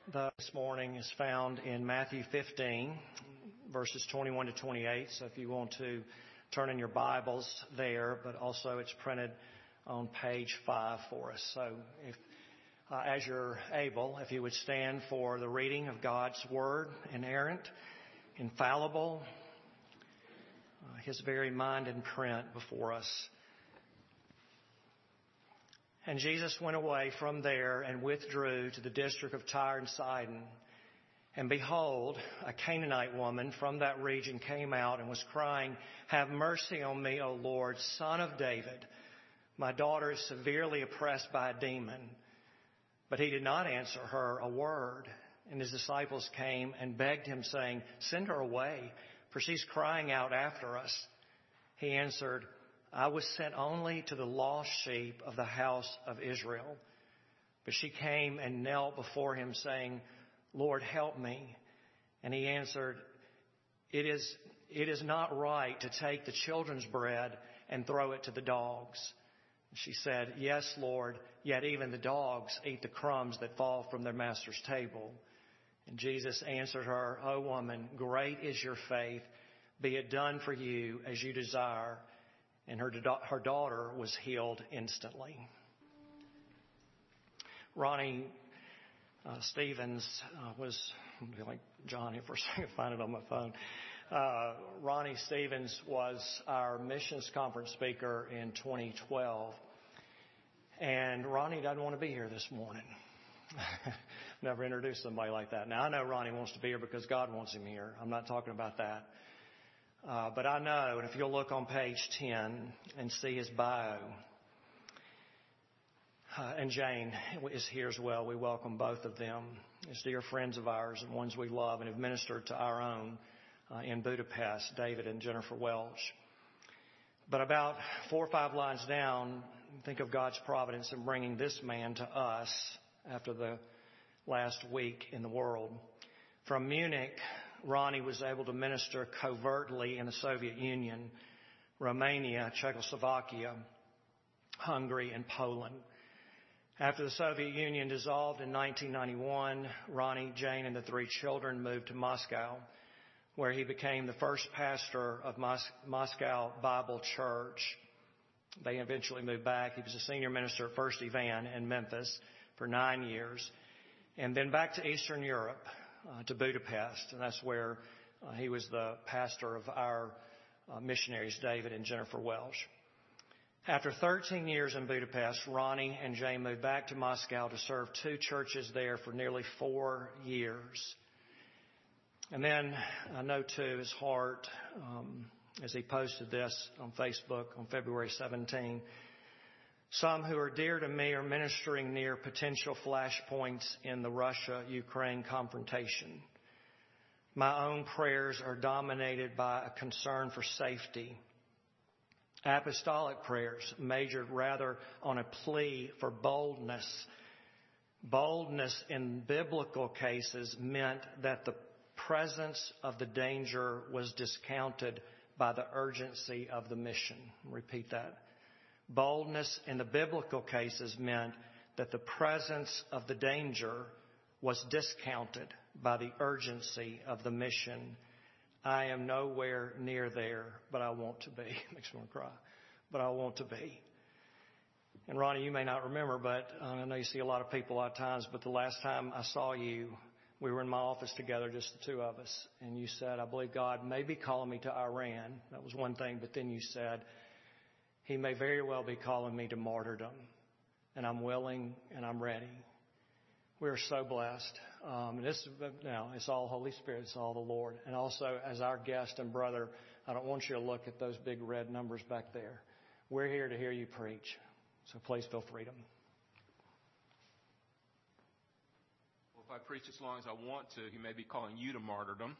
This morning is found in Matthew 15, verses 21 to 28. So if you want to turn in your Bibles there, but also it's printed on page 5 for us. So if, as you're able, if you would stand for the reading of God's Word, inerrant, infallible, His very mind in print before us. And Jesus went away from there and withdrew to the district of Tyre and Sidon. And behold, a Canaanite woman from that region came out and was crying, "Have mercy on me, O Lord, Son of David. My daughter is severely oppressed by a demon." But he did not answer her a word. And his disciples came and begged him, saying, "Send her away, for she's crying out after us." He answered, "I was sent only to the lost sheep of the house of Israel." But she came and knelt before him, saying, "Lord, help me." And he answered, It is not right to take the children's bread and throw it to the dogs." And she said, "Yes, Lord, yet even the dogs eat the crumbs that fall from their master's table." And Jesus answered her, "O woman, great is your faith. Be it done for you as you desire." And her daughter was healed instantly. Ronnie Stevens was, like John here for a second, find it on my phone. Ronnie Stevens was our missions conference speaker in 2012. And Ronnie doesn't want to be here this morning. Never introduced somebody like that. Now, I know Ronnie wants to be here because God wants him here. I'm not talking about that. But I know, and if you'll look on page 10 and see his bio, and Jane is here as well. We welcome both of them as dear friends of ours and ones we love and have ministered to our own in Budapest, David and Jennifer Welch. But about 4 or 5 lines down, think of God's providence in bringing this man to us after the last week in the world. From Munich, Ronnie was able to minister covertly in the Soviet Union, Romania, Czechoslovakia, Hungary, and Poland. After the Soviet Union dissolved in 1991, Ronnie, Jane, and the 3 children moved to Moscow, where he became the first pastor of Moscow Bible Church. They eventually moved back. He was a senior minister at First Evan in Memphis for 9 years, and then back to Eastern Europe, to Budapest, and that's where he was the pastor of our missionaries, David and Jennifer Welch. After 13 years in Budapest, Ronnie and Jane moved back to Moscow to serve 2 churches there for nearly 4 years. And then I know too his heart, as he posted this on Facebook on February 17, "Some who are dear to me are ministering near potential flashpoints in the Russia-Ukraine confrontation. My own prayers are dominated by a concern for safety. Apostolic prayers majored rather on a plea for boldness. Boldness in biblical cases meant that the presence of the danger was discounted by the urgency of the mission." Repeat that. Boldness in the biblical cases meant that the presence of the danger was discounted by the urgency of the mission. I am nowhere near there, but I want to be. Makes me want to cry. But I want to be. And Ronnie, you may not remember, but I know you see a lot of people a lot of times, but the last time I saw you, we were in my office together, just the 2 of us, and you said, "I believe God may be calling me to Iran." That was one thing, but then you said, "He may very well be calling me to martyrdom, and I'm willing and I'm ready." We are so blessed. Now, it's all Holy Spirit. It's all the Lord. And also, as our guest and brother, I don't want you to look at those big red numbers back there. We're here to hear you preach. So please feel freedom. Well, if I preach as long as I want to, he may be calling you to martyrdom.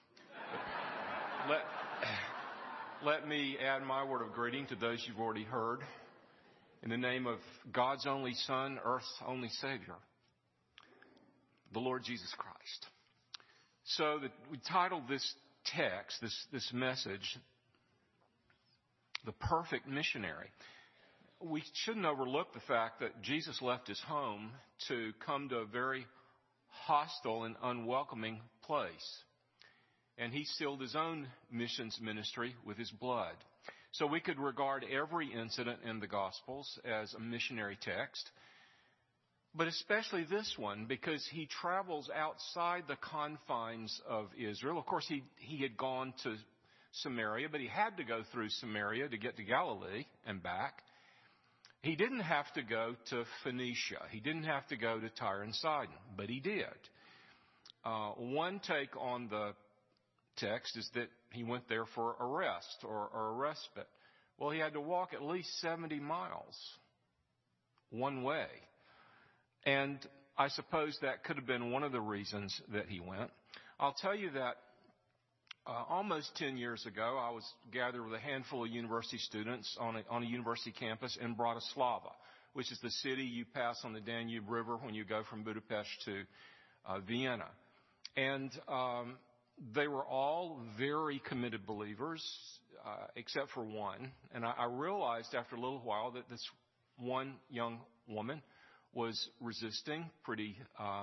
Let me add my word of greeting to those you've already heard. In the name of God's only Son, earth's only Savior, the Lord Jesus Christ. So we titled this text, this message, "The Perfect Missionary." We shouldn't overlook the fact that Jesus left his home to come to a very hostile and unwelcoming place. And he sealed his own missions ministry with his blood. So we could regard every incident in the Gospels as a missionary text, but especially this one, because he travels outside the confines of Israel. Of course, he had gone to Samaria, but he had to go through Samaria to get to Galilee and back. He didn't have to go to Phoenicia. He didn't have to go to Tyre and Sidon, but he did. One take on the text is that he went there for a rest or a respite. Well, he had to walk at least 70 miles one way. And I suppose that could have been one of the reasons that he went. I'll tell you that almost 10 years ago, I was gathered with a handful of university students on a university campus in Bratislava, which is the city you pass on the Danube River when you go from Budapest to Vienna. And they were all very committed believers, except for one. And I realized after a little while that this one young woman was resisting pretty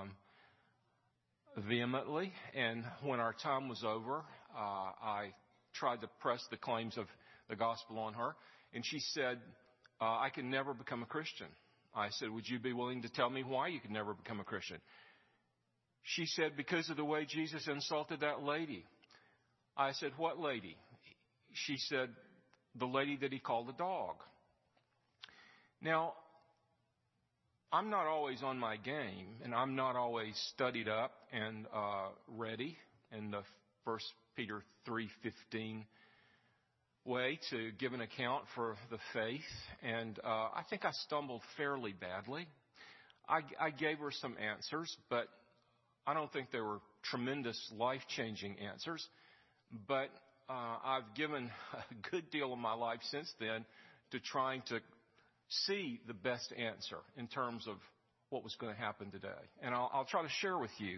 vehemently. And when our time was over, I tried to press the claims of the gospel on her. And she said, I can never become a Christian. I said, would you be willing to tell me why you could never become a Christian? She said, because of the way Jesus insulted that lady. I said, what lady? She said, the lady that he called a dog. Now, I'm not always on my game, and I'm not always studied up and ready in the 1 Peter 3:15 way to give an account for the faith. And I think I stumbled fairly badly. I gave her some answers, but I don't think they were tremendous life-changing answers. But I've given a good deal of my life since then to trying to see the best answer in terms of what was going to happen today. And I'll try to share with you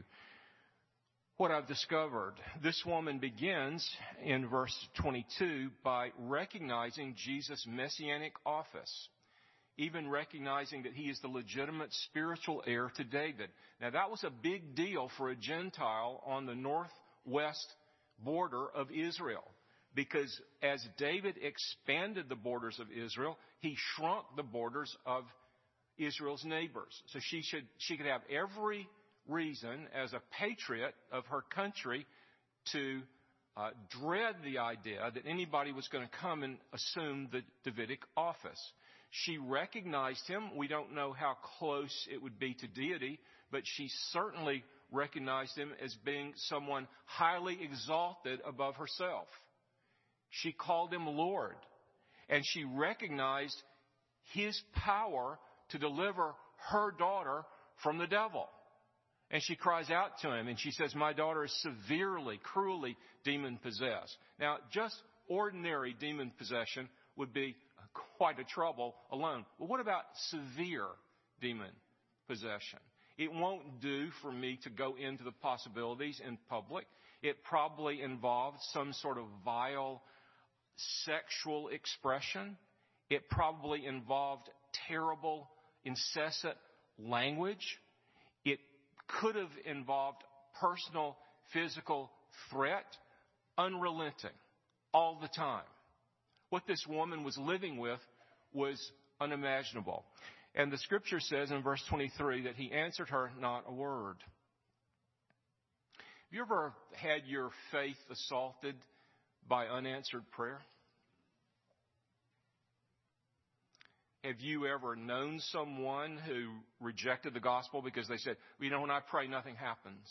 what I've discovered. This woman begins in verse 22 by recognizing Jesus' messianic office, even recognizing that he is the legitimate spiritual heir to David. Now, that was a big deal for a Gentile on the northwest border of Israel, because as David expanded the borders of Israel, he shrunk the borders of Israel's neighbors. So she could have every reason as a patriot of her country to dread the idea that anybody was going to come and assume the Davidic office. She recognized him. We don't know how close it would be to deity, but she certainly recognized him as being someone highly exalted above herself. She called him Lord, and she recognized his power to deliver her daughter from the devil. And she cries out to him, and she says, my daughter is severely, cruelly demon-possessed. Now, just ordinary demon possession would be quite a trouble alone. But what about severe demon possession? It won't do for me to go into the possibilities in public. It probably involved some sort of vile sexual expression. It probably involved terrible, incessant language. It could have involved personal, physical threat, unrelenting, all the time. What this woman was living with was unimaginable. And the scripture says in verse 23 that he answered her not a word. Have you ever had your faith assaulted by unanswered prayer? Have you ever known someone who rejected the gospel because they said, well, when I pray, nothing happens?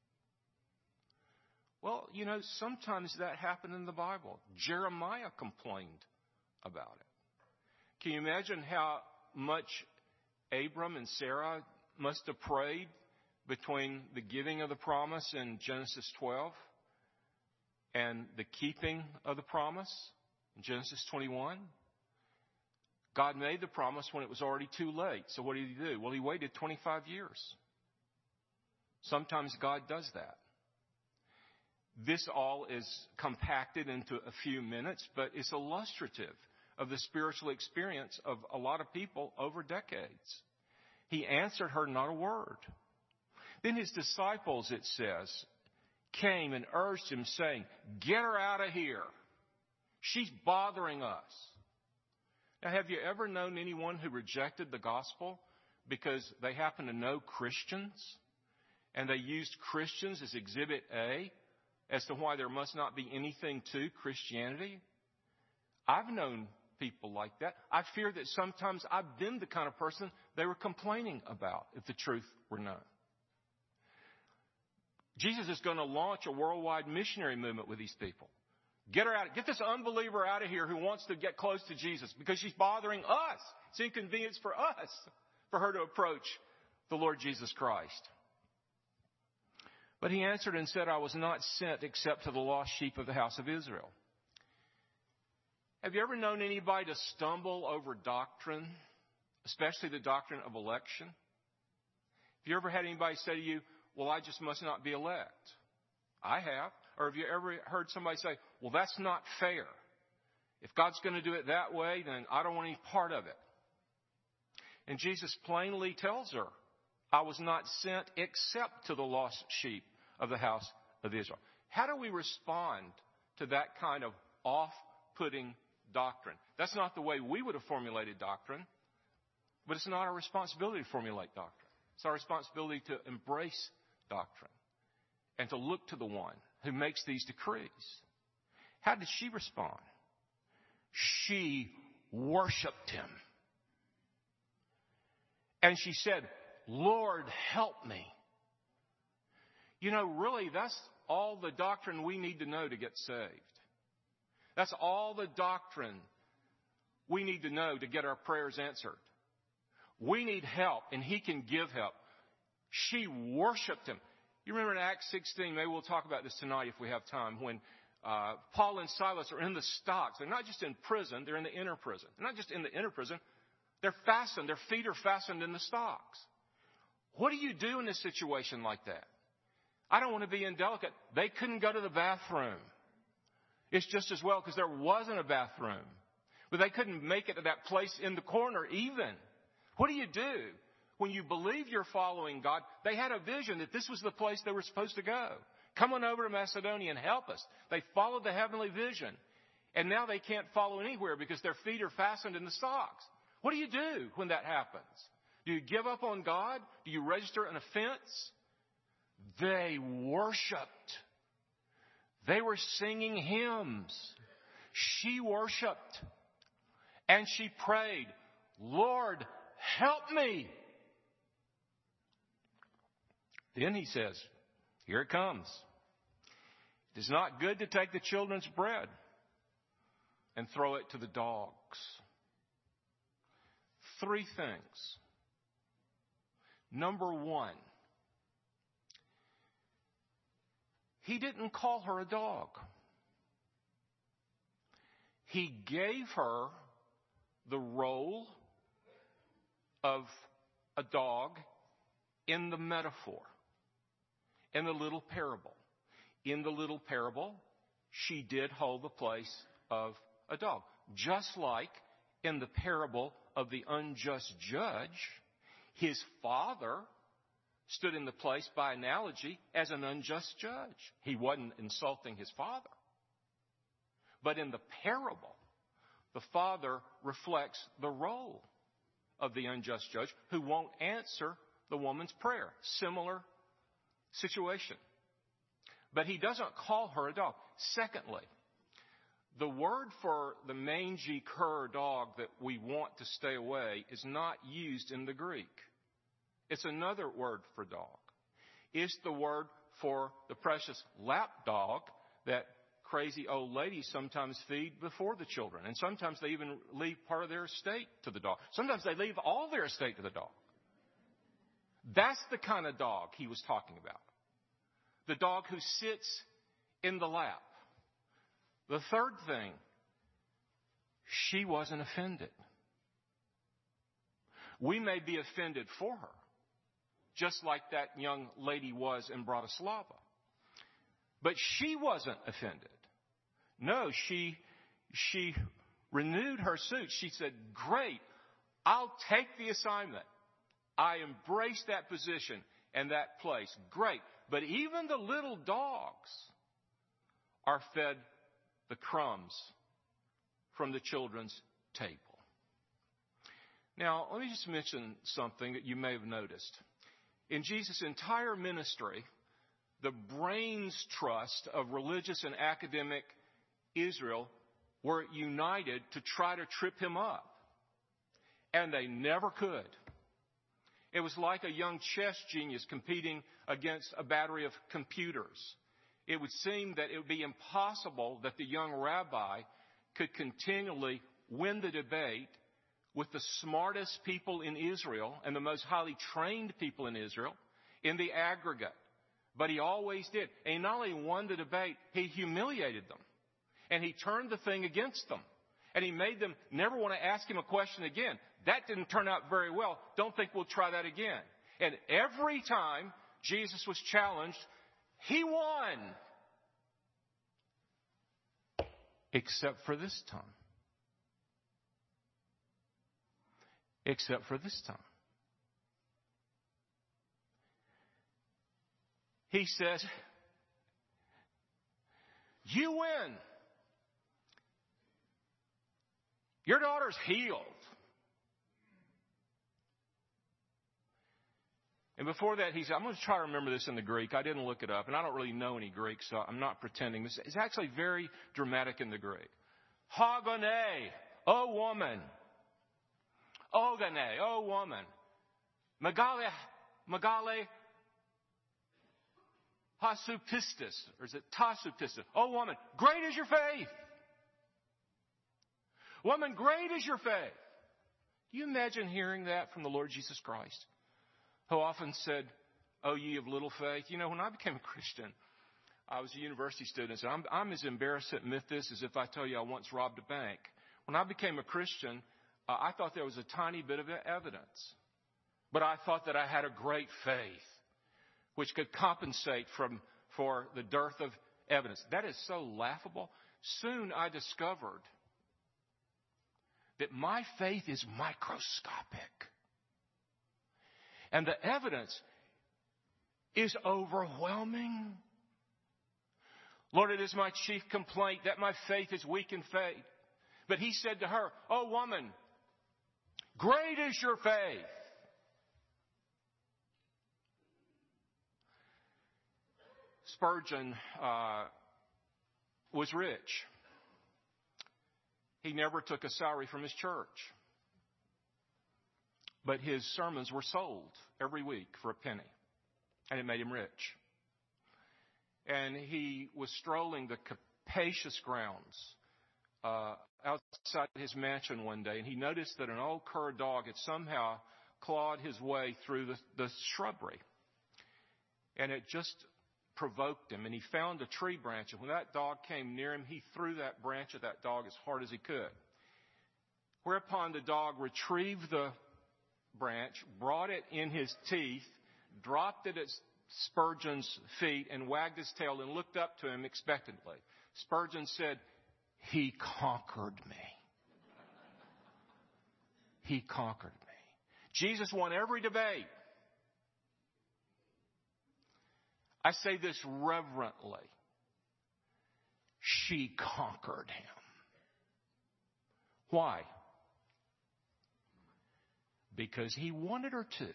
Well, sometimes that happened in the Bible. Jeremiah complained about it. Can you imagine how much Abram and Sarah must have prayed between the giving of the promise in Genesis 12 and the keeping of the promise in Genesis 21? God made the promise when it was already too late. So what did he do? Well, he waited 25 years. Sometimes God does that. This all is compacted into a few minutes, but it's illustrative of the spiritual experience of a lot of people over decades. He answered her not a word. Then his disciples, it says, came and urged him, saying, "Get her out of here. She's bothering us." Now, have you ever known anyone who rejected the gospel because they happen to know Christians and they used Christians as exhibit A as to why there must not be anything to Christianity? I've known people like that. I fear that sometimes I've been the kind of person they were complaining about if the truth were known. Jesus is going to launch a worldwide missionary movement with these people. Get her out. Get this unbeliever out of here who wants to get close to Jesus because she's bothering us. It's inconvenience for us for her to approach the Lord Jesus Christ. But he answered and said, "I was not sent except to the lost sheep of the house of Israel." Have you ever known anybody to stumble over doctrine, especially the doctrine of election? Have you ever had anybody say to you, "Well, I just must not be elect"? I have. Or have you ever heard somebody say, "Well, that's not fair. If God's going to do it that way, then I don't want any part of it"? And Jesus plainly tells her, "I was not sent except to the lost sheep of the house of Israel." How do we respond to that kind of off-putting doctrine? That's not the way we would have formulated doctrine, but it's not our responsibility to formulate doctrine. It's our responsibility to embrace doctrine and to look to the one who makes these decrees. How did she respond? She worshiped him. And she said, "Lord, help me." You know, really, that's all the doctrine we need to know to get saved. That's all the doctrine we need to know to get our prayers answered. We need help, and he can give help. She worshiped him. You remember in Acts 16, maybe we'll talk about this tonight if we have time, when Paul and Silas are in the stocks. They're not just in prison, they're in the inner prison. They're not just in the inner prison, they're fastened. Their feet are fastened in the stocks. What do you do in a situation like that? I don't want to be indelicate. They couldn't go to the bathroom. It's just as well because there wasn't a bathroom. But they couldn't make it to that place in the corner even. What do you do? When you believe you're following God, they had a vision that this was the place they were supposed to go. Come on over to Macedonia and help us. They followed the heavenly vision. And now they can't follow anywhere because their feet are fastened in the stocks. What do you do when that happens? Do you give up on God? Do you register an offense? They worshiped. They were singing hymns. She worshiped. And she prayed, "Lord, help me." Then he says, "Here it comes. It is not good to take the children's bread and throw it to the dogs." 3 things. Number 1, he didn't call her a dog. He gave her the role of a dog in the metaphor, in the little parable. In the little parable, she did hold the place of a dog. Just like in the parable of the unjust judge, his father stood in the place, by analogy, as an unjust judge. He wasn't insulting his father. But in the parable, the father reflects the role of the unjust judge who won't answer the woman's prayer. Similar situation. But he doesn't call her a dog. Secondly, the word for the mangy cur dog that we want to stay away is not used in the Greek. It's another word for dog. It's the word for the precious lap dog that crazy old ladies sometimes feed before the children. And sometimes they even leave part of their estate to the dog. Sometimes they leave all their estate to the dog. That's the kind of dog he was talking about. The dog who sits in the lap. The third thing, she wasn't offended. We may be offended for her, just like that young lady was in Bratislava. But she wasn't offended. No, she renewed her suit. She said, "Great, I'll take the assignment. I embrace that position. and that place. Great. But even the little dogs are fed the crumbs from the children's table. Now, let me just mention something that you may have noticed. In Jesus' entire ministry, the brains trust of religious and academic Israel were united to try to trip him up. And they never could. It was like a young chess genius competing against a battery of computers. It would seem that it would be impossible that the young rabbi could continually win the debate with the smartest people in Israel and the most highly trained people in Israel in the aggregate. But he always did. And he not only won the debate, he humiliated them. And he turned the thing against them. And he made them never want to ask him a question again. That didn't turn out very well. Don't think we'll try that again. And every time Jesus was challenged, he won. Except for this time. Except for this time. He says, you win. Your daughter's healed. And before that, he said, I'm going to try to remember this in the Greek. I didn't look it up, and I don't really know any Greek, so I'm not pretending. It's actually very dramatic in the Greek. Hagone, O woman. Ogane, O woman. Megale hasupistis, or is it tasupistis? O woman, great is your faith. Woman, great is your faith. Do you imagine hearing that from the Lord Jesus Christ, who often said, O ye of little faith? You know, when I became a Christian, I was a university student, and I'm as embarrassed to admit this as if I tell you I once robbed a bank. When I became a Christian, I thought there was a tiny bit of evidence. But I thought that I had a great faith, which could compensate for the dearth of evidence. That is so laughable. Soon I discovered that my faith is microscopic. And the evidence is overwhelming. Lord, it is my chief complaint that my faith is weak in faith. But he said to her, O woman, great is your faith. Spurgeon was rich. He never took a salary from his church. But his sermons were sold every week for a penny. And it made him rich. And he was strolling the capacious grounds outside his mansion one day. And he noticed that an old cur dog had somehow clawed his way through the shrubbery. And it just provoked him. And he found a tree branch. And when that dog came near him, he threw that branch at that dog as hard as he could. Whereupon the dog retrieved the branch, brought it in his teeth, dropped it at Spurgeon's feet, and wagged his tail and looked up to him expectantly. Spurgeon said, he conquered me. He conquered me. Jesus won every debate. I say this reverently. She conquered him. Why? Because he wanted her to.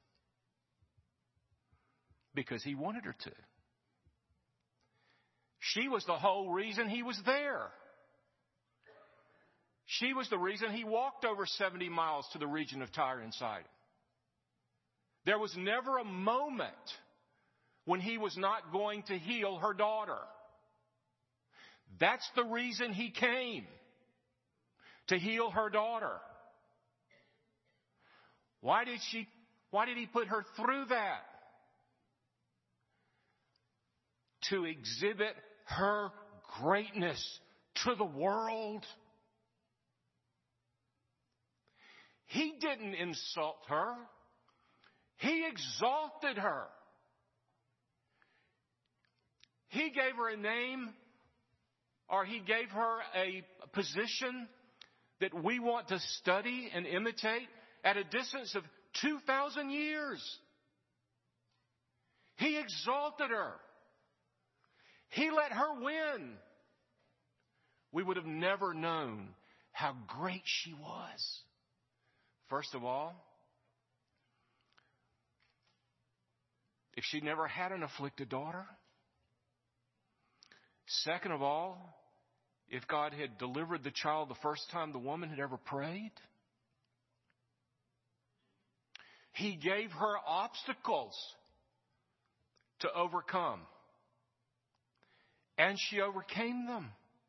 Because he wanted her to. She was the whole reason he was there. She was the reason he walked over 70 miles to the region of Tyre and Sidon. There was never a moment when he was not going to heal her daughter. That's the reason he came. To heal her daughter. Why did he put her through that? To exhibit her greatness to the world. He didn't insult her. He exalted her. He gave her a name, or he gave her a position that we want to study and imitate at a distance of 2,000 years. He exalted her. He let her win. We would have never known how great she was. First of all, if she never had an afflicted daughter. Second of all, if God had delivered the child the first time the woman had ever prayed. He gave her obstacles to overcome. And she overcame them.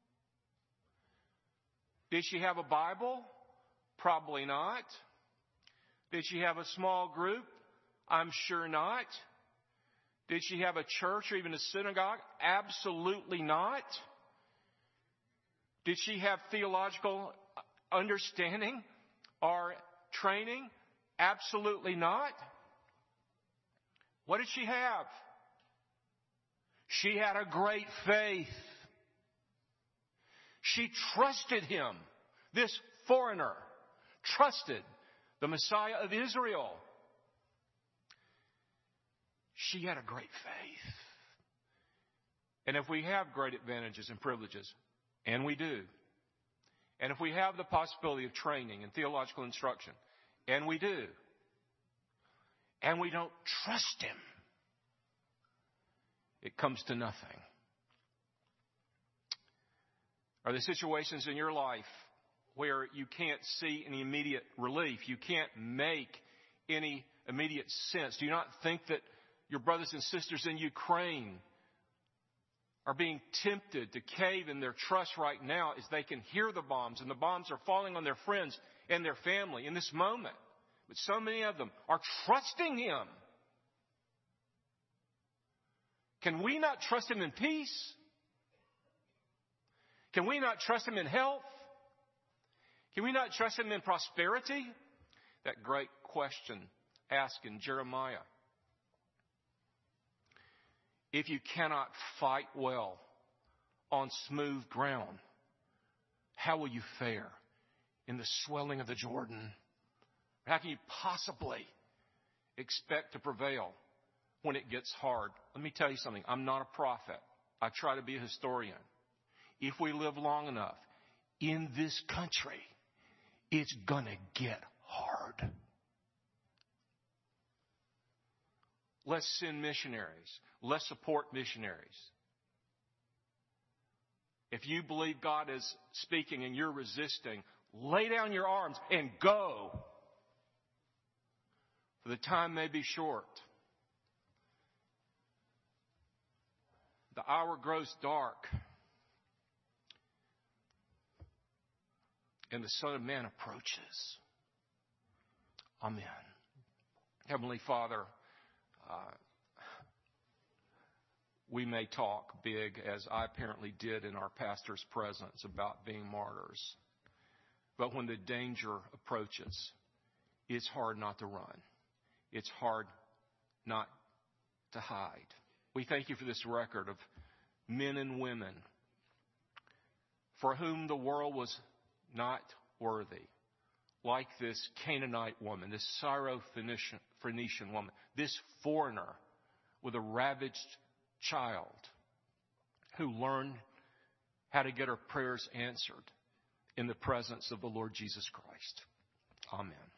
Did she have a Bible? Probably not. Did she have a small group? I'm sure not. Did she have a church or even a synagogue? Absolutely not. Did she have theological understanding or training? Absolutely not. What did she have? She had a great faith. She trusted him. This foreigner trusted the Messiah of Israel. She had a great faith. And if we have great advantages and privileges, and we do, and if we have the possibility of training and theological instruction, and we do, and we don't trust him, it comes to nothing. Are there situations in your life where you can't see any immediate relief? You can't make any immediate sense? Do you not think that your brothers and sisters in Ukraine are being tempted to cave in their trust right now as they can hear the bombs, and the bombs are falling on their friends and their family in this moment? But so many of them are trusting him. Can we not trust him in peace? Can we not trust him in health? Can we not trust him in prosperity? That great question asked in Jeremiah. If you cannot fight well on smooth ground, how will you fare in the swelling of the Jordan? How can you possibly expect to prevail when it gets hard? Let me tell you something. I'm not a prophet. I try to be a historian. If we live long enough in this country, it's going to get hard. Let's send missionaries. Let's support missionaries. If you believe God is speaking and you're resisting, lay down your arms and go. For the time may be short. The hour grows dark. And the Son of Man approaches. Amen. Heavenly Father, we may talk big, as I apparently did in our pastor's presence, about being martyrs. But when the danger approaches, it's hard not to run. It's hard not to hide. We thank you for this record of men and women for whom the world was not worthy. Like this Canaanite woman, this Syro-Phoenician woman, this foreigner with a ravaged child who learned how to get her prayers answered in the presence of the Lord Jesus Christ. Amen.